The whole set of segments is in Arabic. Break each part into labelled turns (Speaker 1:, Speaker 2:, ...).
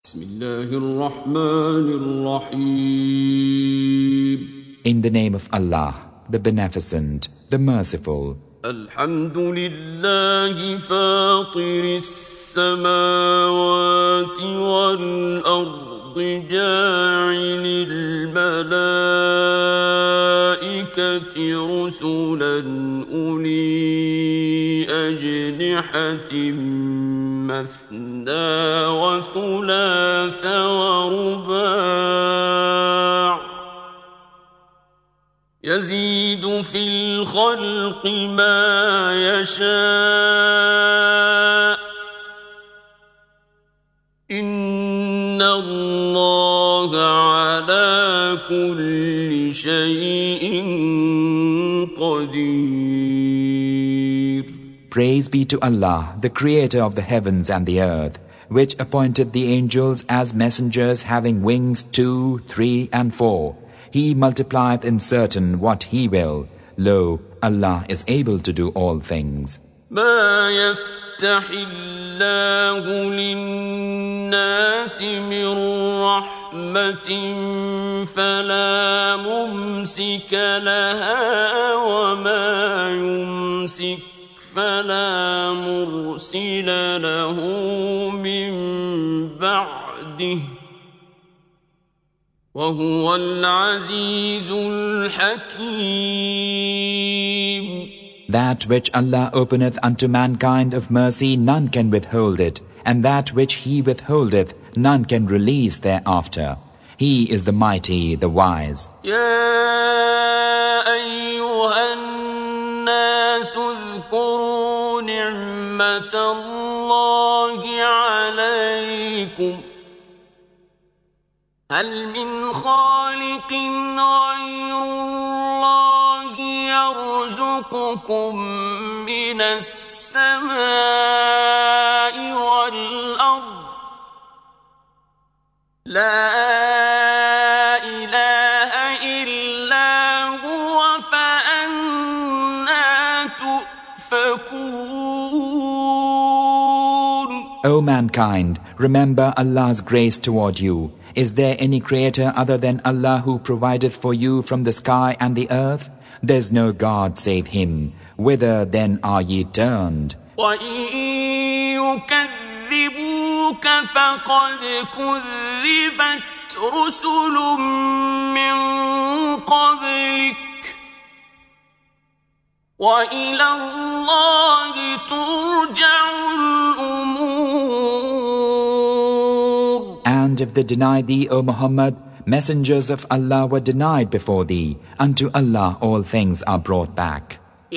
Speaker 1: In the name of Allah, the Beneficent, the Merciful.
Speaker 2: الحمد لله فاطر السماوات والأرض جاعل الملائكة رسلا أولي أجنحة مثنى وثلاث ورباع يزيد في الخلق ما يشاء إن الله على كل شيء قدير.
Speaker 1: Praise be to Allah, the Creator of the heavens and the earth, which appointed the angels as messengers having wings 2, 3, and 4. He multiplieth in certain what He will. Lo, Allah is able to do all things.
Speaker 2: ما يفتح الله للناس من رحمة فلا ممسك لها وما يمسك فلا مرسل له من بعده وهو العزيز الحكيم.
Speaker 1: That which Allah openeth unto mankind of mercy, none can withhold it, and that which He withholdeth, none can release thereafter. He is the mighty, the wise.
Speaker 2: يا أيها الناس اذكروا نعمة الله عليكم هل من خالق غير الله يرزقكم من السماء والأرض لا إله إلا هو فأنى تؤفكون.
Speaker 1: O mankind, remember Allah's grace toward you. Is there any creator other than Allah who provideth for you from the sky and the earth? There's no God save Him. Whither then are ye turned?
Speaker 2: وَإِن يُكَذِّبُوكَ فَقَدْ كُذِّبَتْ رُسُلٌ مِّن قَبْلِكَ وَإِلَى اللَّهِ تُرْجَعُ الْأُمُورُ.
Speaker 1: And if they deny thee, O Muhammad, messengers of Allah were denied before thee. Unto Allah all things are brought back.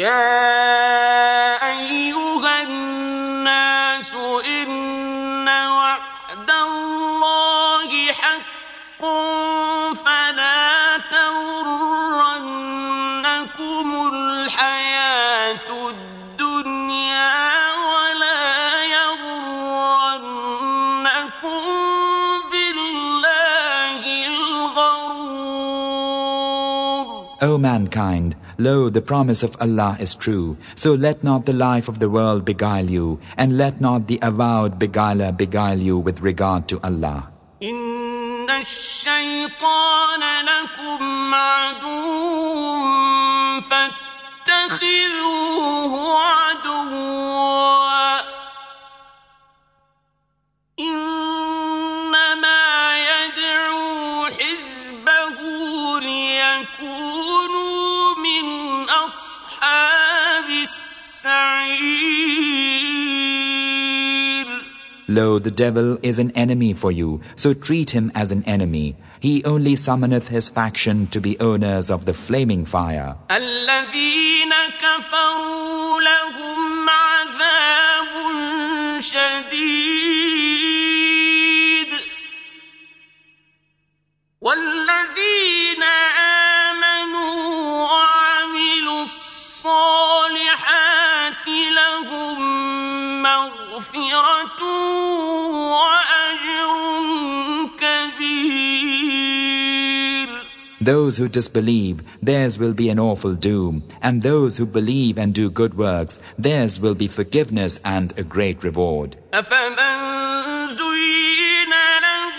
Speaker 2: يا أيها الناس إن وعد الله حق فلا تغرنكم الحياة الدنيا ولا يغرنكم
Speaker 1: O mankind, lo, the promise of Allah is true. So let not the life of the world beguile you, and let not the avowed beguiler beguile you with regard to Allah.
Speaker 2: إن الشيطان لكم عدو فاتخذوه عدوا إنما يدعو حزبه ليكونوا من أصحاب السعير.
Speaker 1: Lo, the devil is an enemy for you, so treat him as an enemy. He only summoneth his faction to be owners of the flaming fire.
Speaker 2: الذين كفروا لهم عذاب شديد والذين آمنوا وعملوا الصالحات لهم مغفرة وأجر كبير.
Speaker 1: Those who disbelieve, theirs will be an awful doom, and those who believe and do good works, theirs will be forgiveness and a great reward.
Speaker 2: أفمن زين له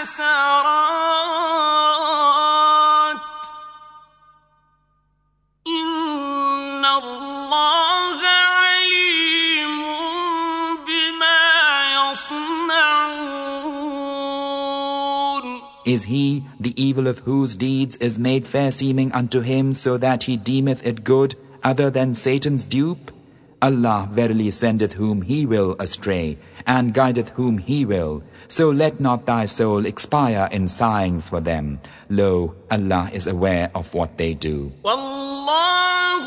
Speaker 2: حسرات إن الله عليم بما يصنعون.
Speaker 1: Is he, the evil of whose deeds is made fair-seeming unto him, so that he deemeth it good, other than Satan's dupe? Allah verily sendeth whom He will astray, and guideth whom He will. So let not thy soul expire in sighings for them. Lo, Allah is aware of what they do.
Speaker 2: والله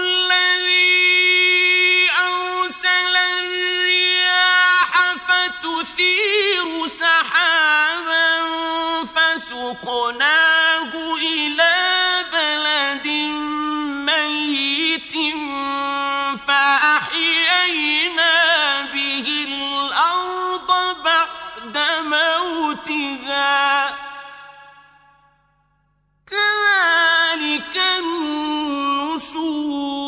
Speaker 2: الذي أرسل الرياح فتثير سحابا فسقناه إلى بلد ميت فأحيينا به الأرض بعد موتها كذلك النشور.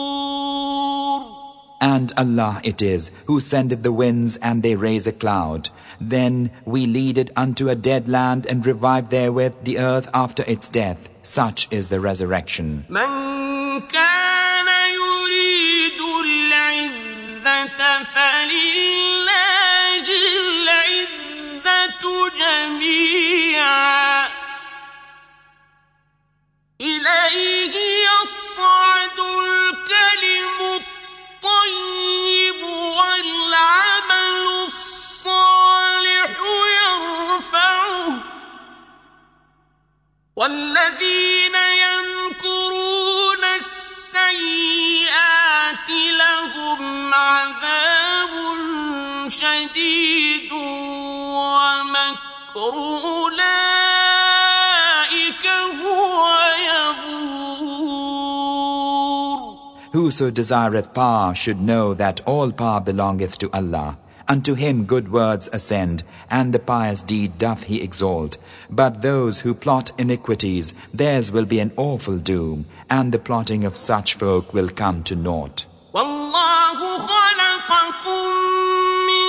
Speaker 1: And Allah it is who sendeth the winds, and they raise a cloud. Then we lead it unto a dead land, and revive therewith the earth after its death. Such is the resurrection.
Speaker 2: من كان يريد العزة فلله العزة جميعا إليه يصعد الكلم الطيب والعمل الصالح يرفعه والذين يمكرون السيئات لهم عذاب شديد ومكر أولئك هو يبور.
Speaker 1: Whoso desireth power should know that all power belongeth to Allah. Unto him good words ascend, and the pious deed doth he exalt. But those who plot iniquities, theirs will be an awful doom, and the plotting of such folk will come to naught.
Speaker 2: والله خلقكم من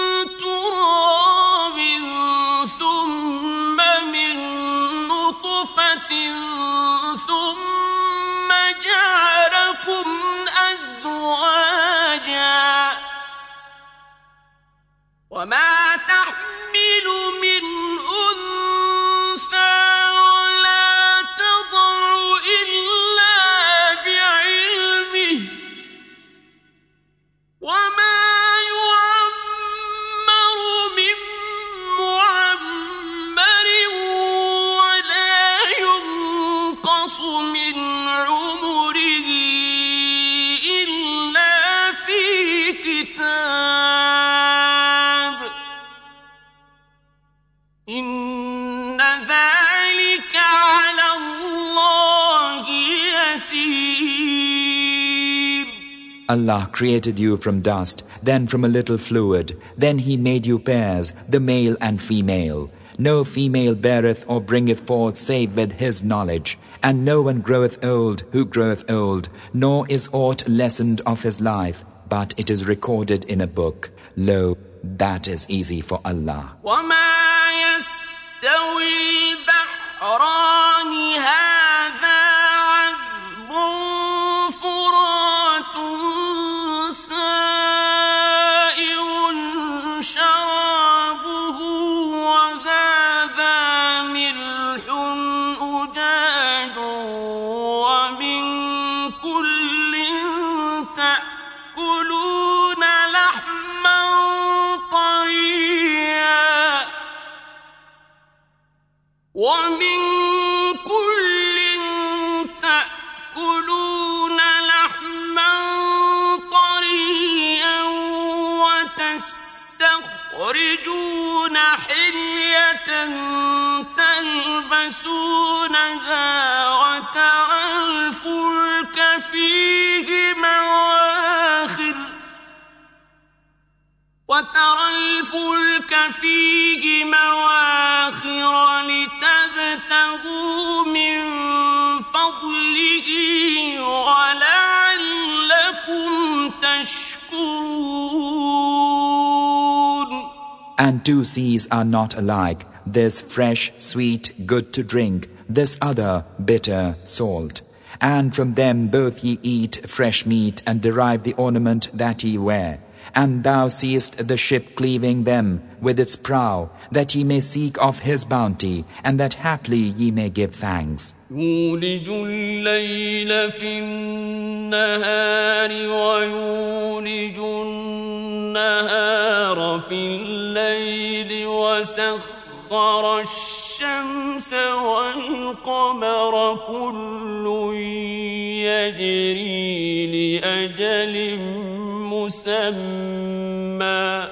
Speaker 2: تراب ثم من نطفة ثم جعلكم أزواجا وما تحمل من أنثى ولا تضع إلا بعلمه وما يعمر من معمر ولا ينقص من عمره إلا في كتاب إن ذلك على الله يسير.
Speaker 1: Allah created you from dust, then from a little fluid. Then He made you pairs, the male and female. No female beareth or bringeth forth save with His knowledge. And no one groweth old who groweth old, nor is aught lessened of his life, but it is recorded in a book. Lo, that is easy for Allah.
Speaker 2: وما يستوي البحران هذا عذب فرات سائغ شرابه وهذا ملح أجاج ومن كل تأكلون لحما طريا ومن كل تأكلون لحما طريا وتستخرجون حلية تلبسونها وترى الفلك فيه مواخر لتبتغوا من فضله ولعلكم تشكرون.
Speaker 1: And two seas are not alike, this fresh, sweet, good to drink, this other bitter, salt. And from them both ye eat fresh meat and derive the ornament that ye wear. And thou seest the ship cleaving them with its prow, that ye may seek of his bounty, and that haply ye may give thanks.
Speaker 2: يولج الليل في النهار ويولج النهار في الليل وسخر الشمس والقمر كل يجري لأجل مسمى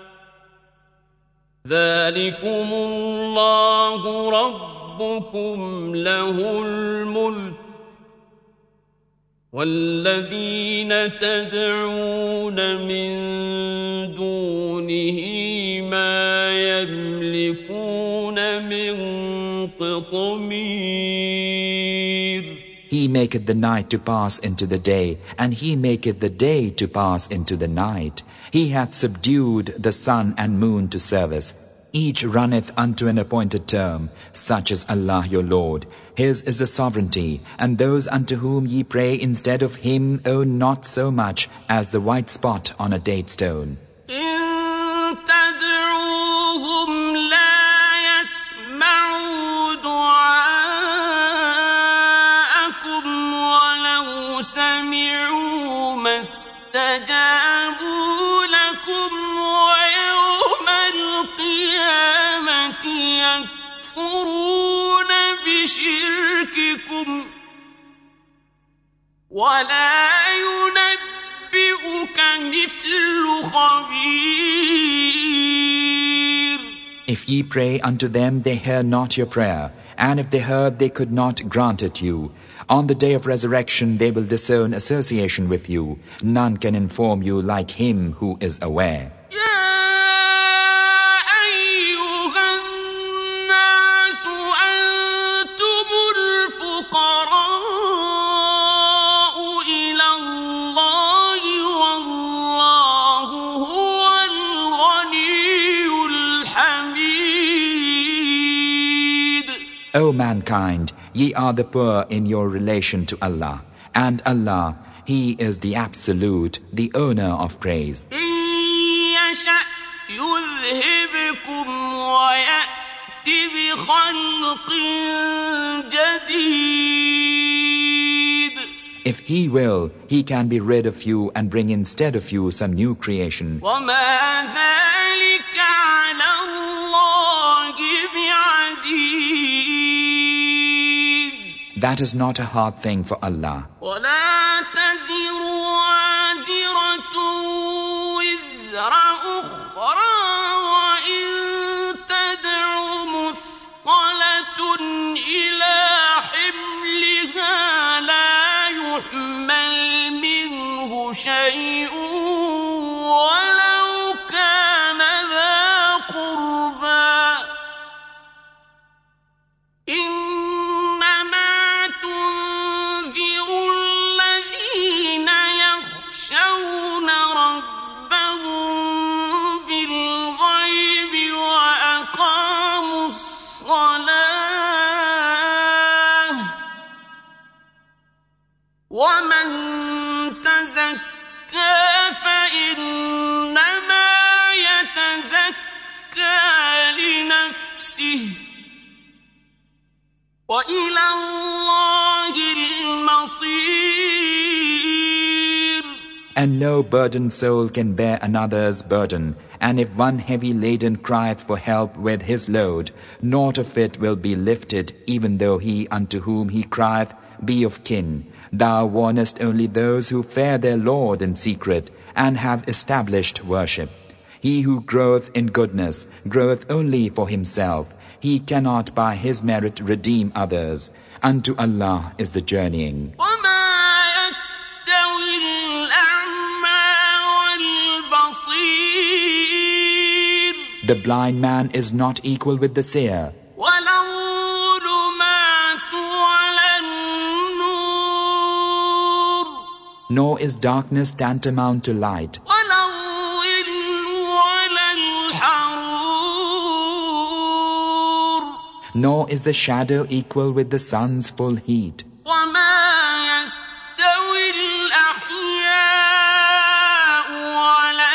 Speaker 2: ذلكم الله ربكم له الملك والذين تدعون من دونه ما يملكون من قطمير.
Speaker 1: He maketh the night to pass into the day, and he maketh the day to pass into the night. He hath subdued the sun and moon to service. Each runneth unto an appointed term, such as Allah your Lord. His is the sovereignty, and those unto whom ye pray instead of him own not so much as the white spot on a date stone.
Speaker 2: سمعوا ما استجابوا لكم ويوم القيامة يكفرون بشرككم ولا ينبئك مثل خبير.
Speaker 1: If ye pray unto them, they hear not your prayer, and if they heard, they could not grant it you. On the day of resurrection, they will disown association with you. None can inform you like him who is aware. O mankind, ye are the poor in your relation to Allah, and Allah, He is the Absolute, the owner of praise. If He will, He can be rid of you and bring instead of you some new creation. That is not a hard thing for Allah.
Speaker 2: ومن تزكى فإنما يتزكى لنفسه وإلى الله المصير.
Speaker 1: And no burdened soul can bear another's burden. And if one heavy laden crieth for help with his load, naught of it will be lifted, even though he unto whom he crieth be of kin. Thou warnest only those who fear their Lord in secret and have established worship. He who groweth in goodness groweth only for himself. He cannot by his merit redeem others. Unto Allah is the journeying. The blind man is not equal with the seer. Nor is darkness tantamount to light. nor is the shadow equal with the sun's full heat.
Speaker 2: وما يستوي الأحياء ولا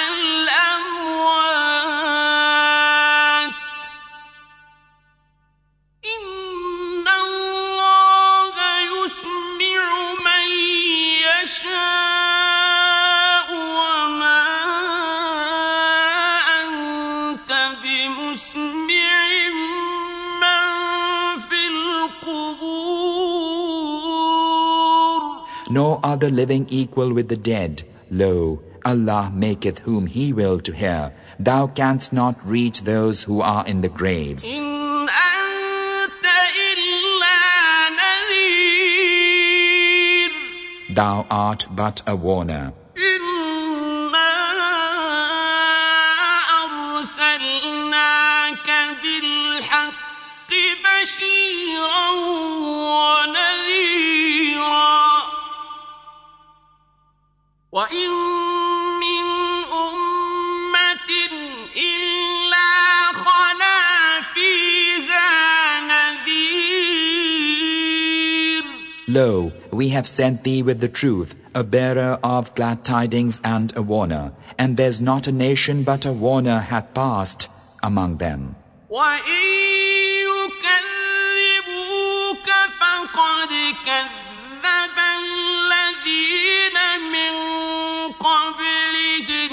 Speaker 2: الأموات إن الله يسمع من يشاء وما أنت بمسمع من في القبور.
Speaker 1: Nor are the living equal with the dead. Lo, Allah maketh whom He will to hear. Thou canst not reach those who are in the graves.
Speaker 2: إن أنت إلا نذير.
Speaker 1: Thou art but a warner.
Speaker 2: إنا أرسلناك بالحق بشيرا ونذيرا وإن من أمة إلا خلا فيها نذير.
Speaker 1: Lo, we have sent thee with the truth, a bearer of glad tidings and a warner, and there's not a nation but a warner hath passed among them.
Speaker 2: وإن يكذبوك فقد كذب الذين من قبلهم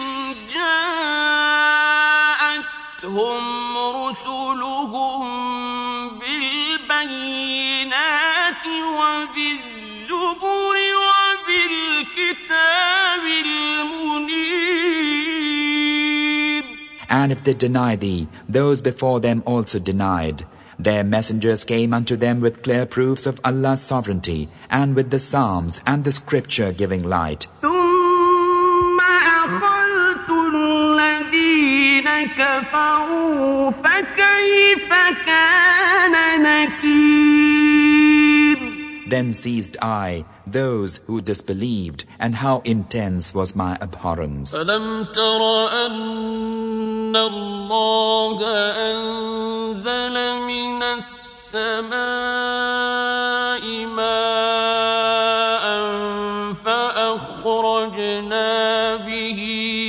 Speaker 2: جاءتهم رسلهم بالبينات وبالزبر وبالكتاب المنير.
Speaker 1: And if they deny thee, those before them also denied. Their messengers came unto them with clear proofs of Allah's sovereignty, and with the Psalms and the scripture giving light.
Speaker 2: ثم أخذت الذين كفروا فكيف كان نكير.
Speaker 1: Then seized I those who disbelieved, and how intense was my abhorrence.
Speaker 2: ألم تر أن الله أنزل من السماء ماء فأخرجنا به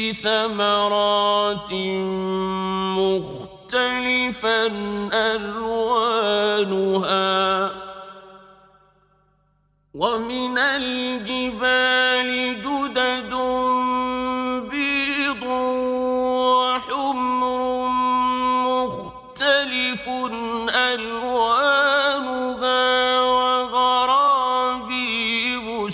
Speaker 2: ثمرات مختلفا ألوانها ومن الجبال جدد بيض وحمر مختلف ألوانها وغرابيب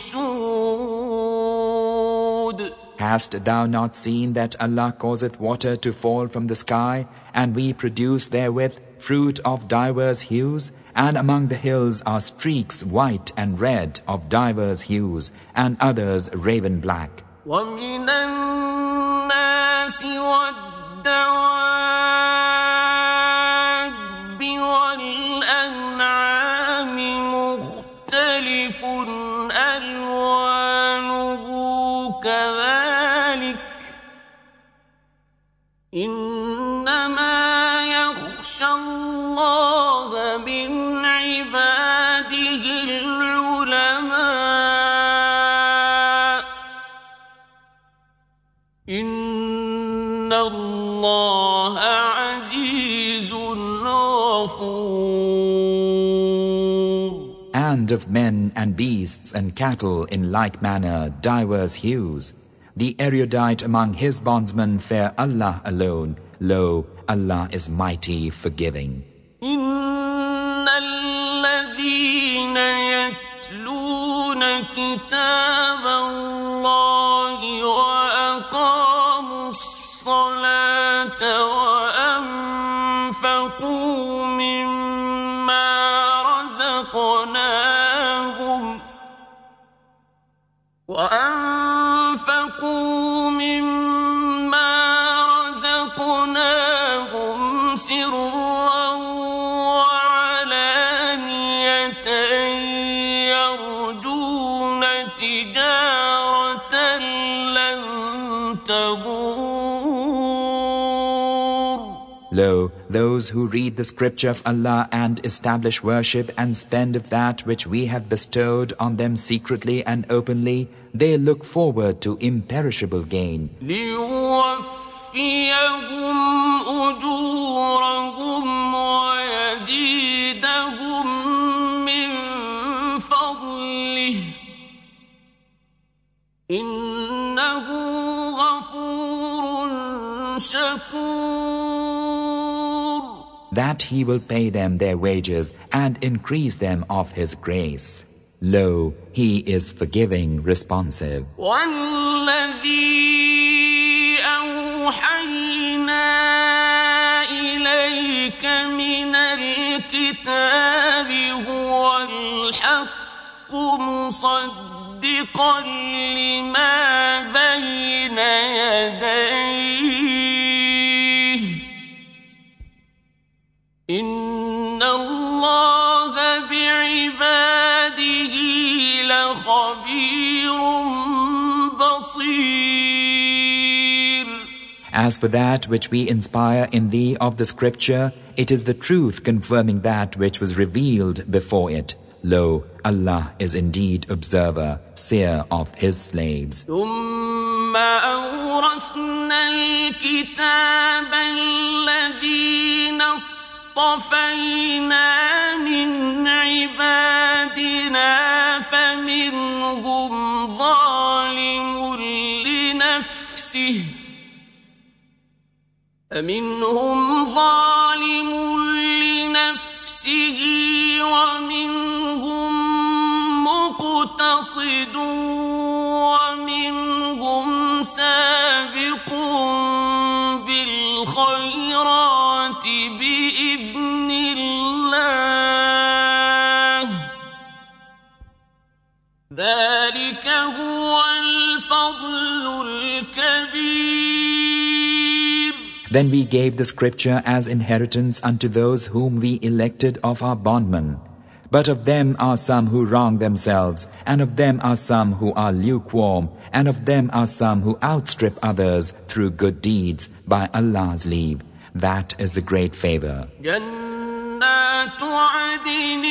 Speaker 2: سود.
Speaker 1: Hast thou not seen that Allah causeth water to fall from the sky, and we produce therewith fruit of divers hues? And among the hills are streaks white and red of divers hues, and others raven black.
Speaker 2: ومن الناس والدواب والأنعام مختلف ألوانه كذلك إنما يخشى الله من عباده العلماء إن الله عزيز غفور.
Speaker 1: And of men and beasts and cattle in like manner diverse hues. The erudite among his bondsmen fear Allah alone. Lo, Allah is mighty forgiving.
Speaker 2: إن الذين يتلون كتاب الله وأقاموا الصلاة وأنفقوا مما رزقناهم سرا وعلانية يرجون تجارة لن تبور.
Speaker 1: Lo, those who read the scripture of Allah and establish worship and spend of that which we have bestowed on them secretly and openly, they look forward to imperishable gain.
Speaker 2: لِيُوَفِّيَهُمْ أُجُورَهُمْ وَيَزِيدَهُم مِّن فَضْلِهِ إِنَّهُ غَفُورٌ شَكُورٌ.
Speaker 1: That he will pay them their wages and increase them of his grace. Lo, he is forgiving, responsive.
Speaker 2: وَالَّذِي أَوْحَيْنَا إِلَيْكَ مِنَ الْكِتَابِ هُوَ الْحَقُّ مُصَدِّقًا لِمَا بَيْنَ يَدَيْهِ إِنَّ اللَّهَ بِعِبَادِهِ لَخَبِيرٌ بَصِيرٌ.
Speaker 1: As for that which we inspire in thee of the scripture, it is the truth confirming that which was revealed before it. Lo, Allah is indeed observer, seer of his slaves.
Speaker 2: ثُمَّ أَوْرَثْنَا الْكِتَابَ الَّذِينَ اصْطَفَيْنَا مِنْ عِبَادِنَا فَمِنْهُمْ ظَالِمٌ لِنَفْسِهِ وَمِنْهُمْ مُقْتَصِدٌ وَمِنْهُمْ سَابِقٌ بِالْخَيْرَاتِ بِإِذْنِ اللَّهِ ذَلِكَ هُوَ الْفَضْلُ الْكَبِيرُ.
Speaker 1: Then we gave the scripture as inheritance unto those whom we elected of our bondmen. But of them are some who wrong themselves, and of them are some who are lukewarm, and of them are some who outstrip others through good deeds by Allah's leave. That is the great favor.
Speaker 2: جَنَّاتُ عَدْنٍ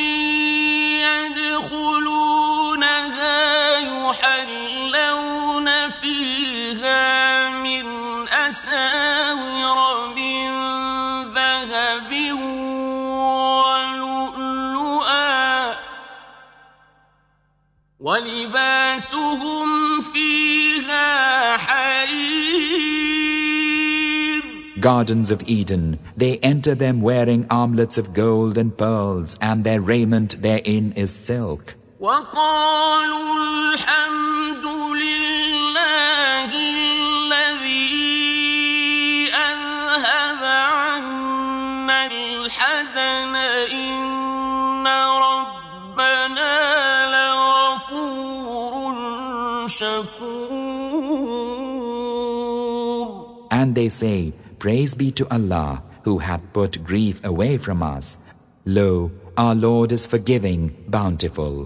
Speaker 2: يَدْخُلُونَهَا يُحَلَّوْنَ فِيهَا مِنْ أَسَاوِرَ مِنْ ذَهَبٍ وَلُؤْلُؤًا وَلِبَاسُهُمْ فِيهَا حَرِيرٌ.
Speaker 1: Gardens of Eden, they enter them wearing armlets of gold and pearls, and their raiment therein is silk.
Speaker 2: وَقَالُوا الْحَمْدُ لِلَّهِ الَّذِي أَذْهَبَ عَنَّا الْحَزَنَ إِنَّ رَبَّنَا لَغَفُورٌ شَكُورٌ.
Speaker 1: And they say, Praise be to Allah, who hath put grief away from us. Lo, our Lord is forgiving, bountiful.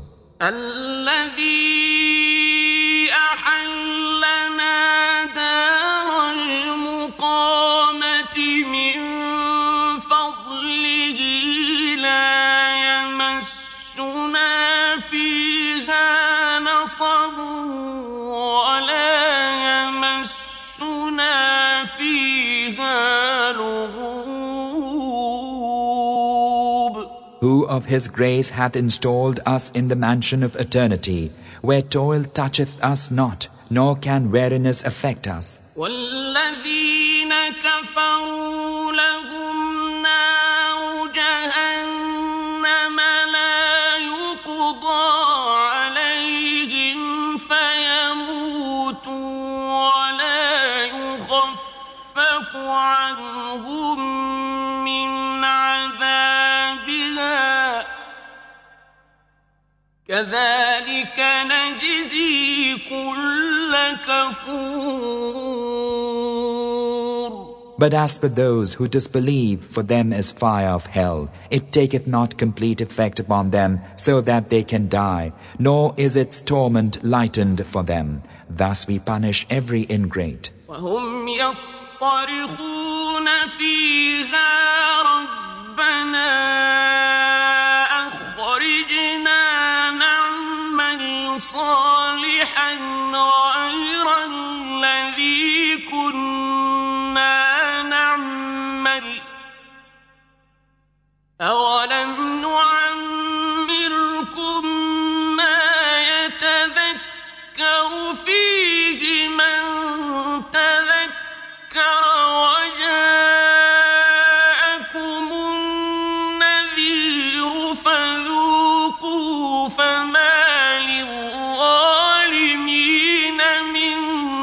Speaker 2: الَّذِي أَحَلَّنَا دَارَ الْمُقَامَةِ مِنْ فَضْلِهِ لَا يَمَسُّنَا فِيهَا نَصَبٌ وَلَا يَمَسُّنَا فِيهَا لُغُوبٌ.
Speaker 1: Who of his grace hath installed us in the mansion of eternity, where toil toucheth us not, nor can weariness affect us.
Speaker 2: وَالَّذِينَ كَفَرُوا لَهُمْ نَارُ جَهَنَّمَ لَا يُقْضَى عَلَيْهِمْ فَيَمُوتُوا وَلَا يُخَفَّفُ عَنْهُمْ مِنْ عَذَابِهَا كَذَلِكَ نَجْزِي كُلَّ كَفُورٍ.
Speaker 1: But as for those who disbelieve, for them is fire of hell. It taketh not complete effect upon them, so that they can die, nor is its torment lightened for them. Thus we punish every ingrate.
Speaker 2: وهم يصطرخون فيها ربنا أخرجنا نعمل صالحا غير الذي كنا نعمل أولم نعمركم ما يتذكر فيه من تذكر وجاءكم النذير فذوقوا فما للظالمين من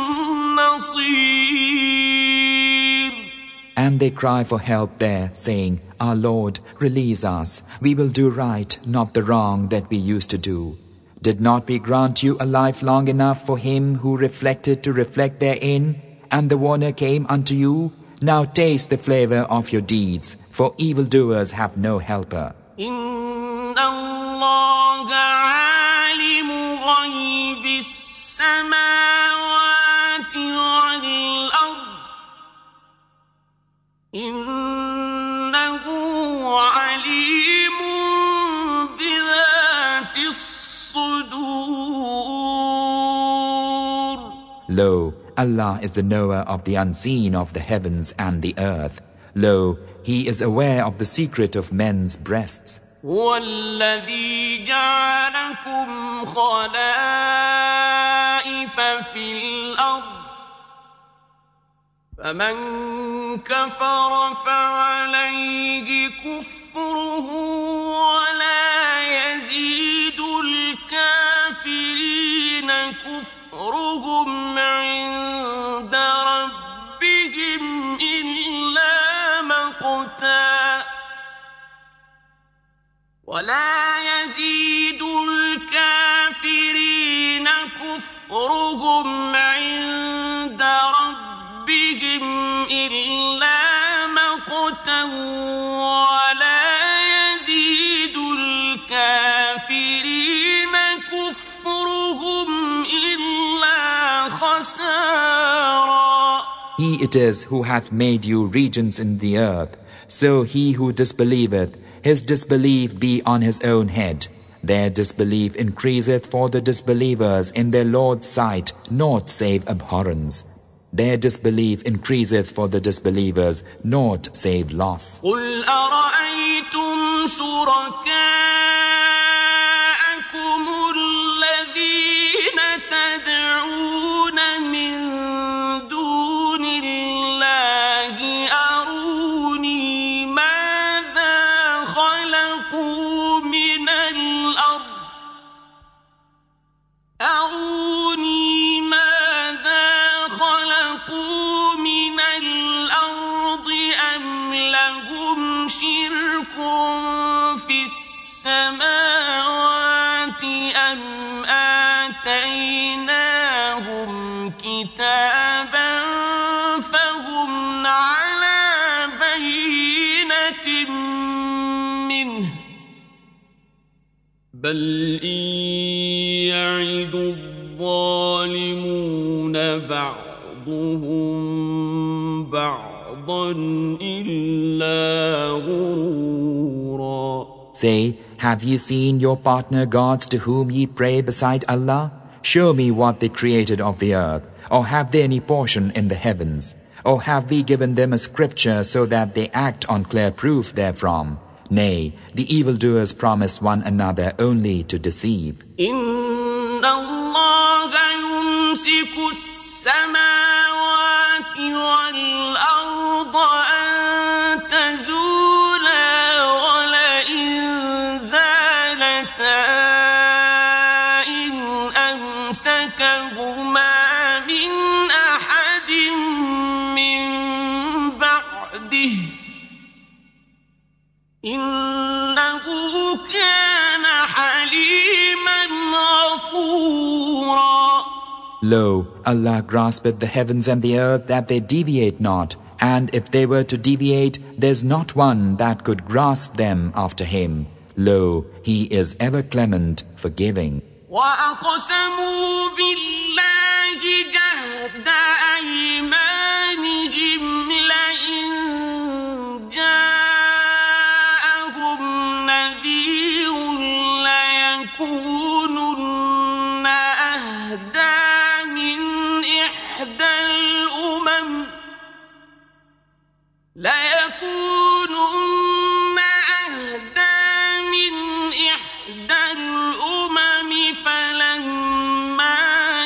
Speaker 2: نصير.
Speaker 1: And they cry for help there, saying, Our Lord, release us. We will do right, not the wrong that we used to do. Did not we grant you a life long enough for him who reflected to reflect therein? And the warner came unto you? Now taste the flavor of your deeds, for evildoers have no helper.
Speaker 2: إن الله عالم غيب السماوات والأرض إنه عليم بذات الصدور.
Speaker 1: Lo, Allah is the knower of the unseen of the heavens and the earth. Lo, He is aware of the secret of men's breasts.
Speaker 2: هو الذي جعلكم خلائف في الأرض فمن كفر فعليه كفره ولا يزيد الكافرين كفرهم عند ربهم إلا مقتا ولا يزيد الكافرين كفرهم عند ربهم إلا مقتا ولا يزيد الكافرين كفرهم إلا خسارا.
Speaker 1: He it is who hath made you regents in the earth. So he who disbelieveth, his disbelief be on his own head. Their disbelief increaseth for the disbelievers in their Lord's sight, naught save abhorrence. Their disbelief increaseth for the disbelievers, naught save loss.
Speaker 2: قل أرأيتم شركاءكم الذين تدعون من دون الله أروني ماذا خلقوا من الأرض أم لهم شرك في السماوات أم آتيناهم كتابا فهم على بينة منه بل إن يعد الظالمون بعضهم بعضا إلا غرورا.
Speaker 1: Say, have ye seen your partner gods to whom ye pray beside Allah? Show me what they created of the earth, or have they any portion in the heavens? Or have we given them a scripture so that they act on clear proof therefrom? Nay, the evildoers promise one another only to deceive.
Speaker 2: إن الله يمسك السماوات والأرض أن تزولا ولئن زالتا إن أمسكهما من أحد من بعده إنه كان حليما غفورا.
Speaker 1: Lo, Allah graspeth the heavens and the earth that they deviate not, and if they were to deviate, there's not one that could grasp them after him. Lo, He is ever clement, forgiving.
Speaker 2: وأقسموا بالله جهد أيمانهم لئن جاءهم نذير ليكونن أهدى من إحدى الأمم فلما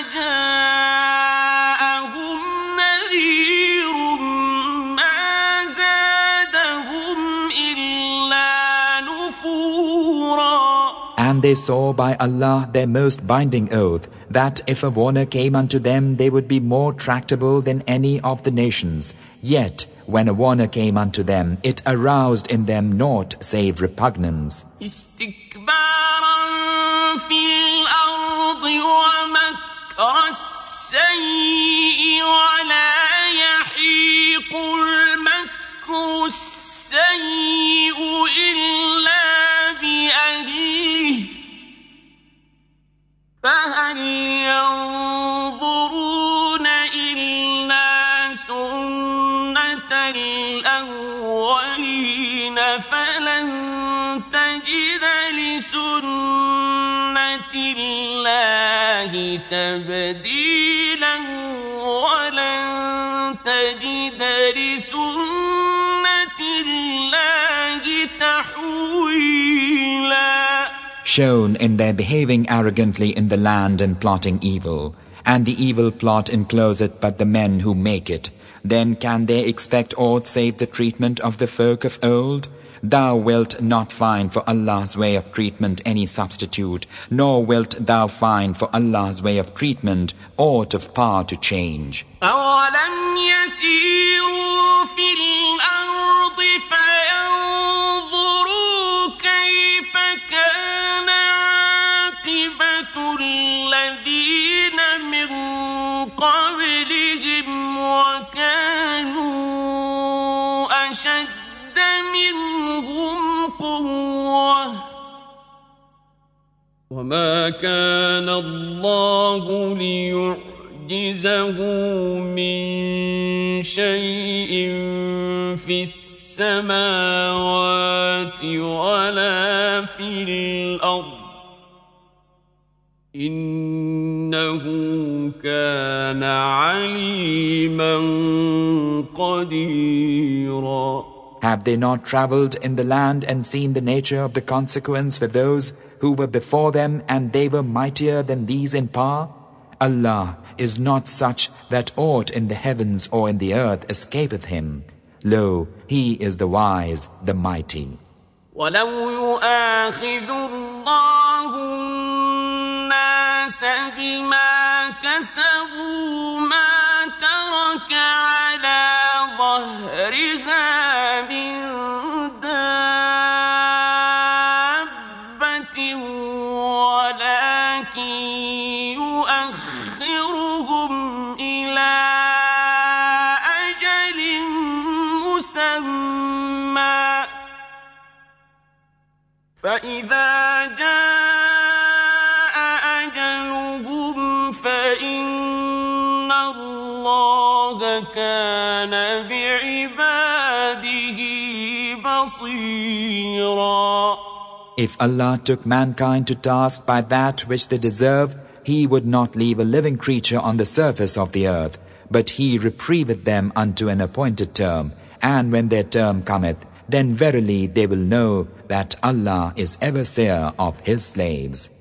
Speaker 2: جاءهم نذير ما زادهم إلا نفورا.
Speaker 1: And they saw by Allah their most binding oath that if a warner came unto them they would be more tractable than any of the nations. Yet when a warner came unto them, it aroused in them naught save repugnance.
Speaker 2: استكبارا في الأرض ومكر السيء ولا يحيق المكر السيء إلا بأهله فهل ينظرون إلا سنة الأولين فلن تجد لسنة الله تبديلا ولن تجد لسنة الله تحويلا.
Speaker 1: Shown in their behaving arrogantly in the land and plotting evil, and the evil plot encloseth but the men who make it, then can they expect aught save the treatment of the folk of old? Thou wilt not find for Allah's way of treatment any substitute, nor wilt thou find for Allah's way of treatment aught of power to change.
Speaker 2: أَوَلَمْ يَسِيرُوا فِي الْأَرْضِ فَيَنظُرُوا كَيْفَ كَانَ عَاقِبَةُ الَّذِينَ مِنْ قَبْلِهِمْ وَكَانُوا أَشَدَّ منهم قوة وما كان الله ليعجزه من شيء في السماوات ولا في الأرض إنه كان عليما قديرا.
Speaker 1: Have they not traveled in the land and seen the nature of the consequence for those who were before them, and they were mightier than these in power? Allah is not such that aught in the heavens or in the earth escapeth him. Lo, He is the wise, the mighty.
Speaker 2: وَلَوْ يُؤَاخِذُ اللَّهُ النَّاسَ بِمَا كَسَبُوا مَا تَرَكَ عَلَى ظَهْرِهَا من دابة ولكن يؤخرهم إلى أجل مسمى فإذا جاء أجلهم فإن الله كان بعباده بصيرا.
Speaker 1: If Allah took mankind to task by that which they deserve, He would not leave a living creature on the surface of the earth, but He reprieveth them unto an appointed term, and when their term cometh, then verily they will know that Allah is ever seer of His slaves.